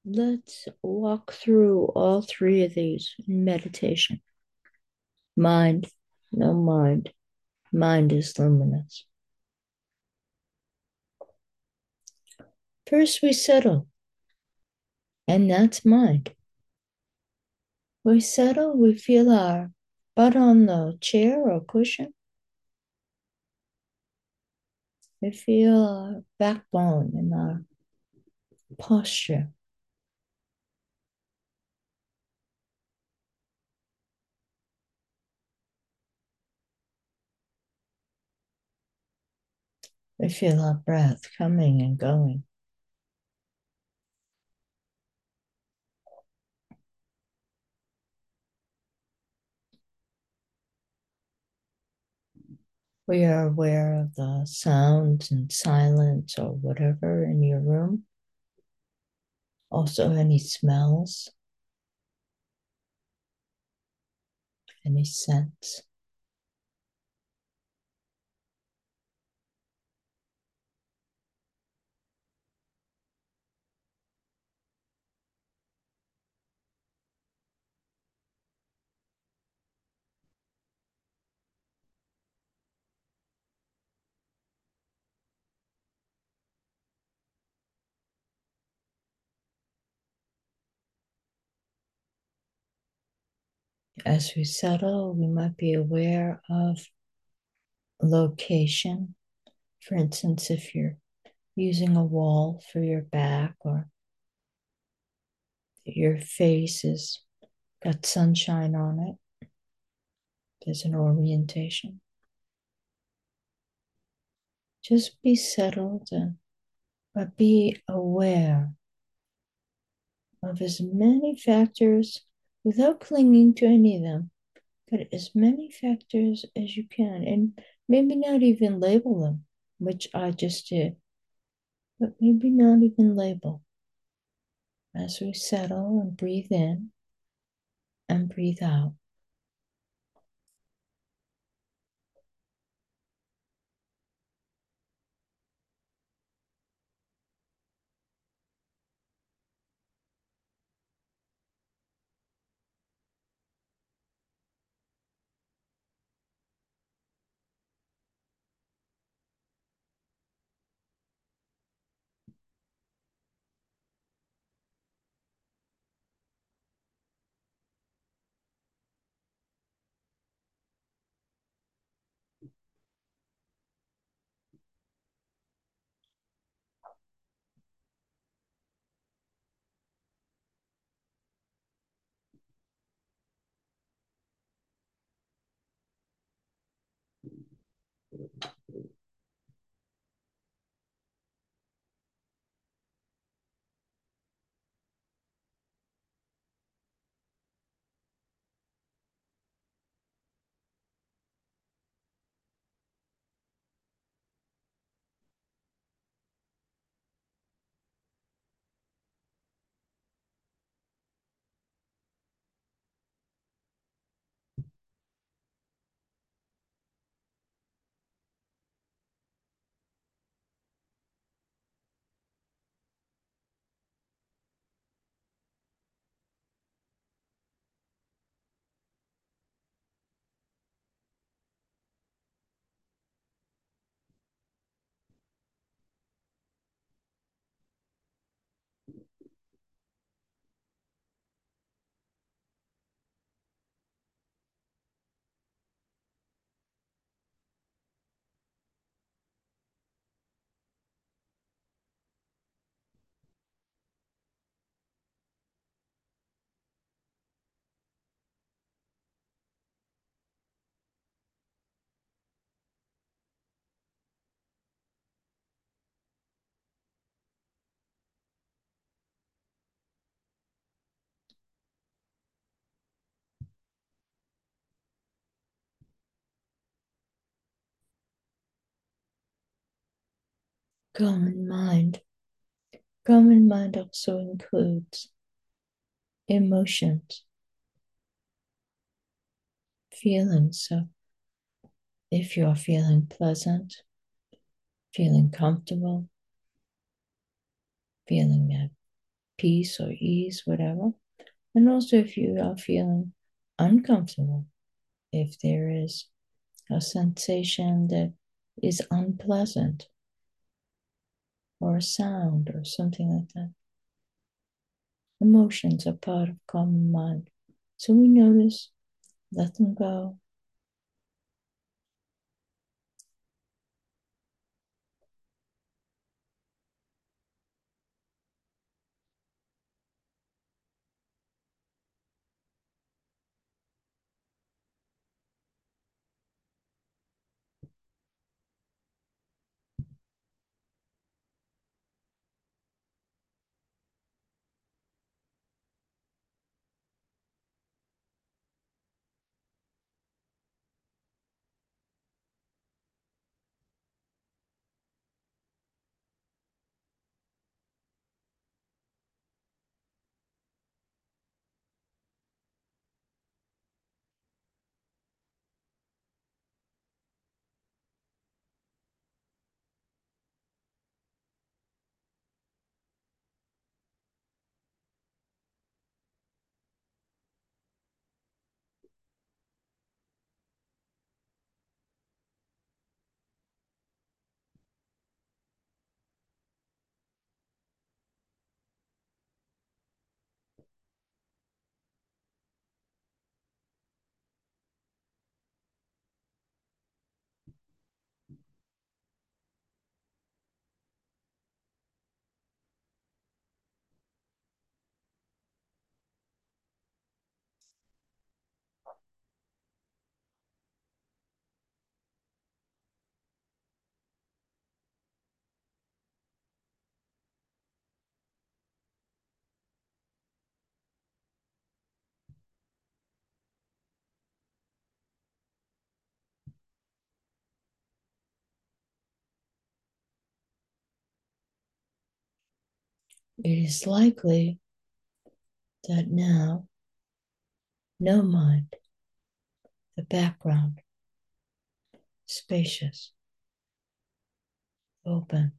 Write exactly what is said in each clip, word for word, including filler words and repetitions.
Let's walk through all three of these in meditation. Mind, no mind. Mind is luminous. First, we settle, and that's mind. We settle, we feel our butt on the chair or cushion. We feel our backbone and our posture. We feel our breath coming and going. We are aware of the sounds and silence or whatever in your room. Also, any smells, any scents. As we settle, we might be aware of location. For instance, if you're using a wall for your back or your face has got sunshine on it, there's an orientation. Just be settled and but be aware of as many factors without clinging to any of them, but as many factors as you can, and maybe not even label them, which I just did, but maybe not even label as we settle and breathe in and breathe out. Common mind. Common mind also includes emotions, feelings. So if you're feeling pleasant, feeling comfortable, feeling at peace or ease, whatever. And also, if you are feeling uncomfortable, if there is a sensation that is unpleasant, or a sound, or something like that. Emotions are part of common mind. So we notice, let them go. It is likely that now, no mind, the background, spacious, open,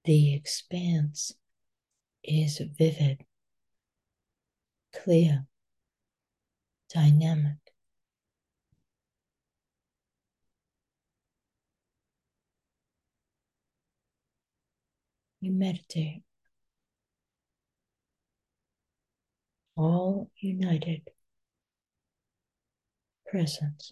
The expanse is vivid, clear, dynamic. You meditate, all united presence.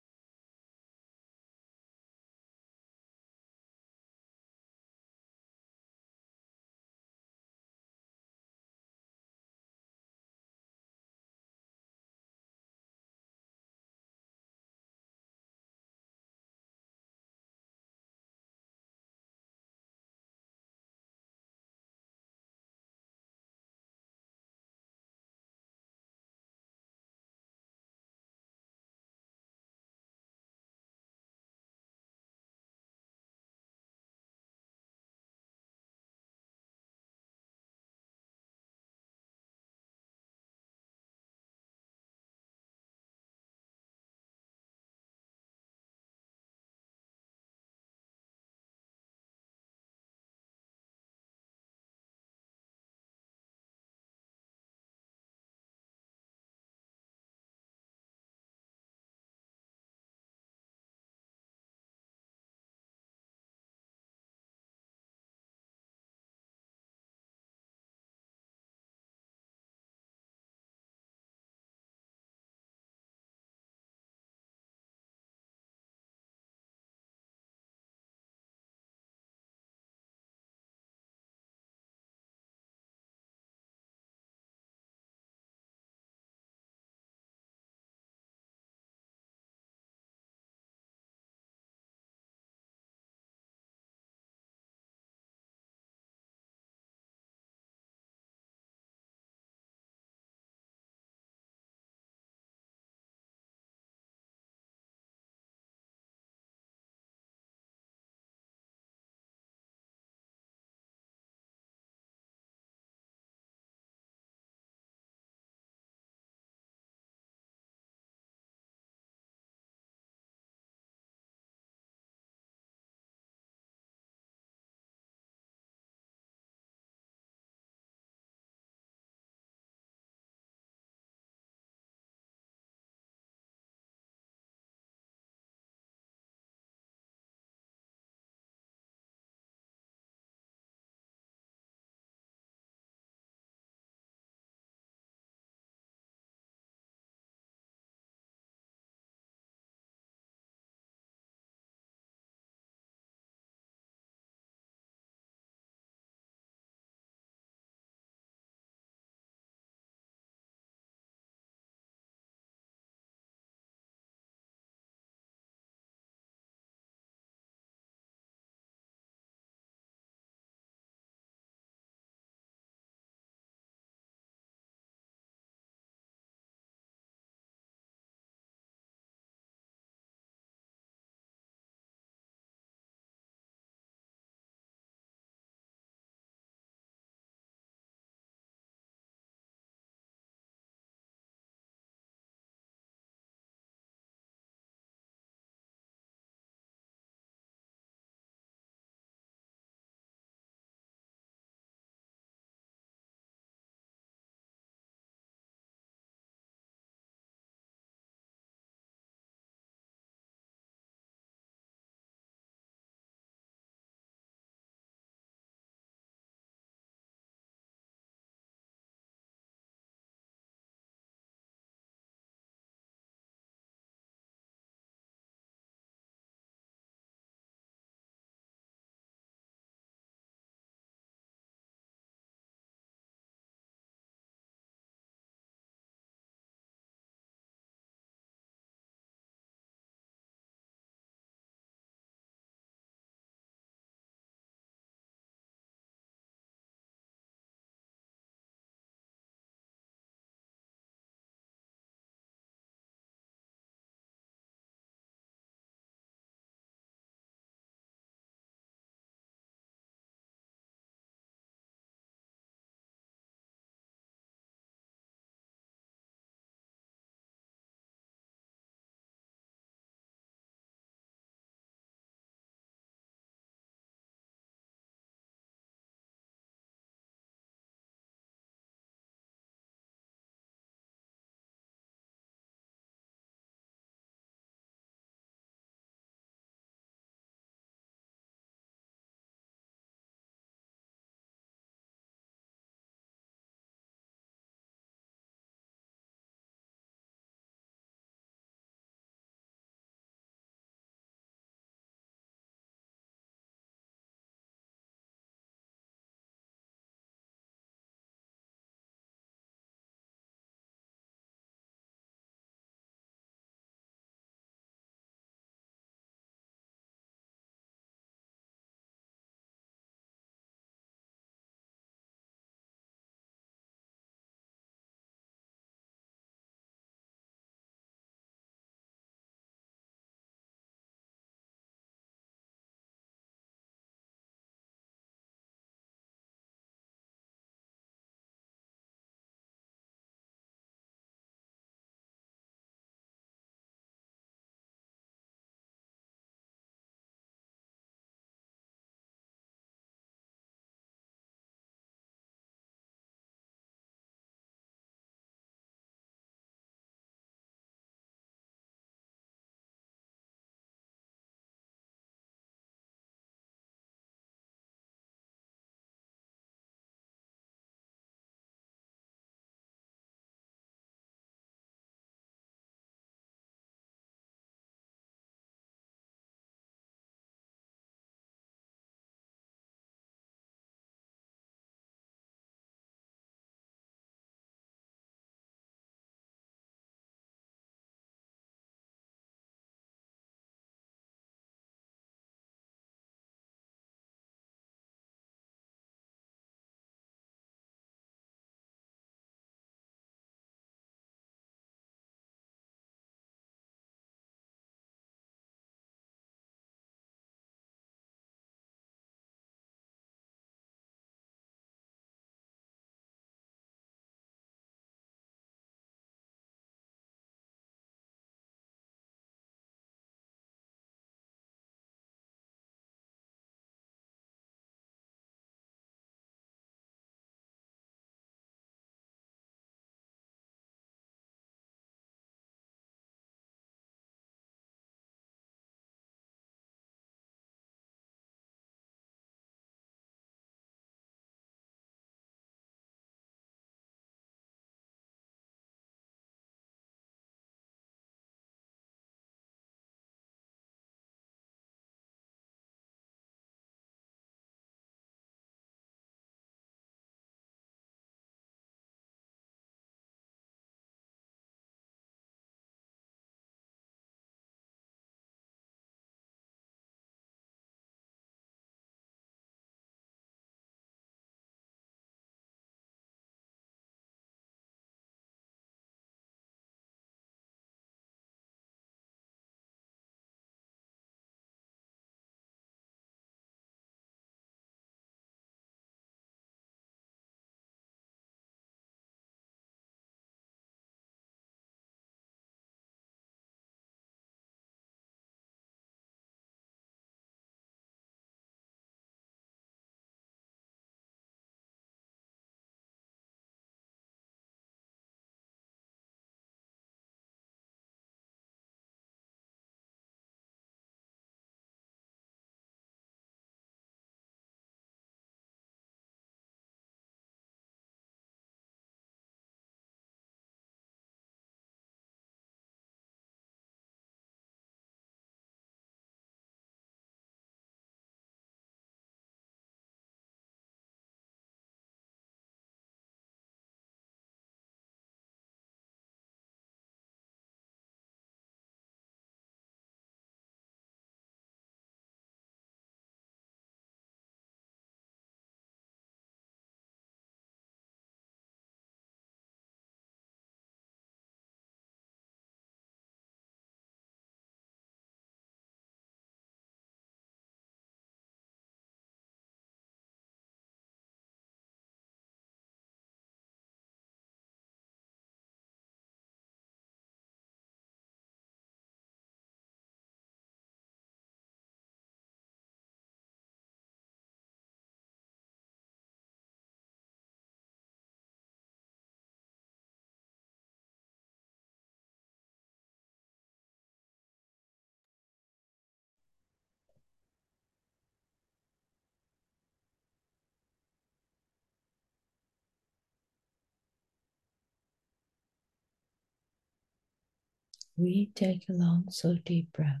We take a long, slow, deep breath.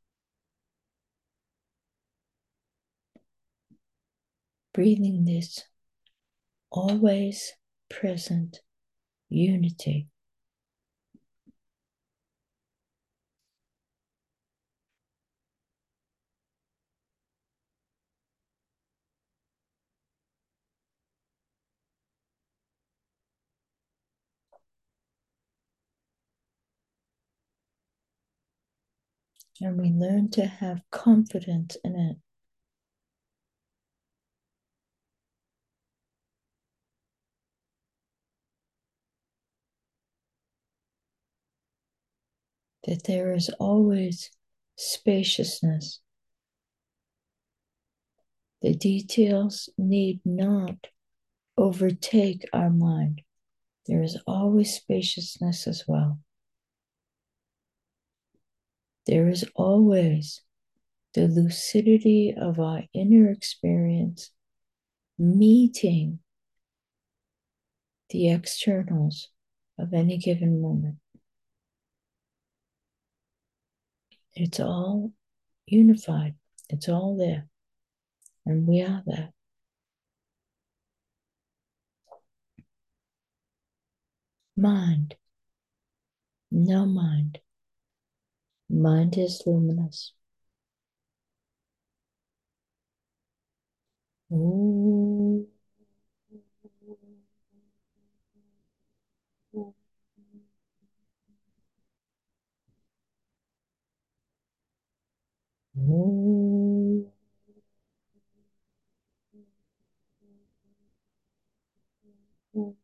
Breathing this always present unity. And we learn to have confidence in it. That there is always spaciousness. The details need not overtake our mind. There is always spaciousness as well. There is always the lucidity of our inner experience meeting the externals of any given moment. It's all unified. It's all there. And we are that. Mind. No mind. Mind is luminous. Ooh. Ooh. Ooh.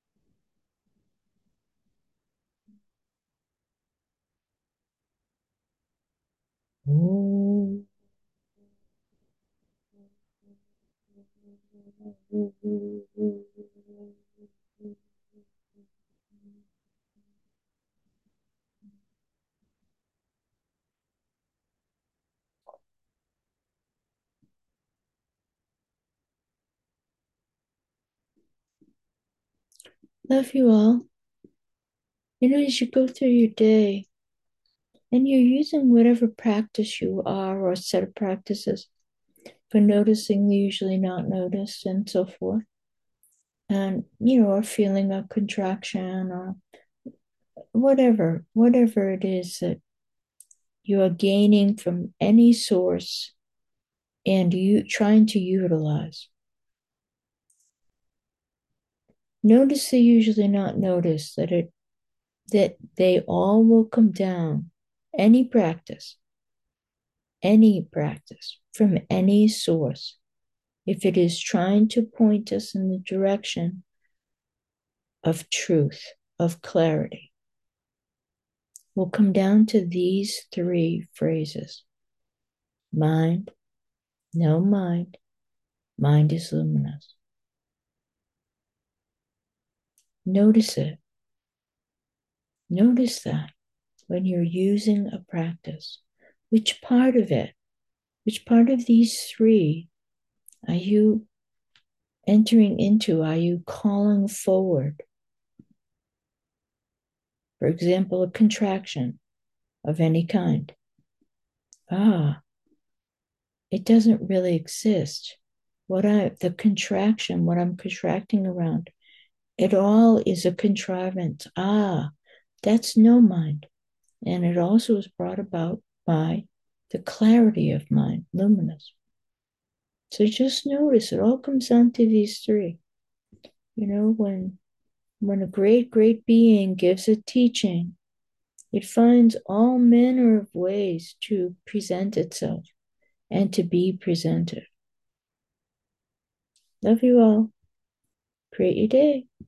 Ooh. Love you all. You know, as you go through your day and you're using whatever practice you are or set of practices for noticing the usually not noticed and so forth, and, you know, or feeling a contraction or whatever, whatever it is that you are gaining from any source and you trying to utilize. Notice the usually not noticed, that it that they all will come down. Any practice, any practice from any source, if it is trying to point us in the direction of truth, of clarity, will come down to these three phrases: mind, no mind, mind is luminous. Notice it. Notice that when you're using a practice, which part of it, which part of these three are you entering into? Are you calling forward? For example, a contraction of any kind. Ah, it doesn't really exist. What I, the contraction, what I'm contracting around, it all is a contrivance. Ah, that's no mind. And it also is brought about by the clarity of mind, luminous. So just notice it all comes down to these three. You know, when when a great, great being gives a teaching, it finds all manner of ways to present itself and to be presented. Love you all. Create your day.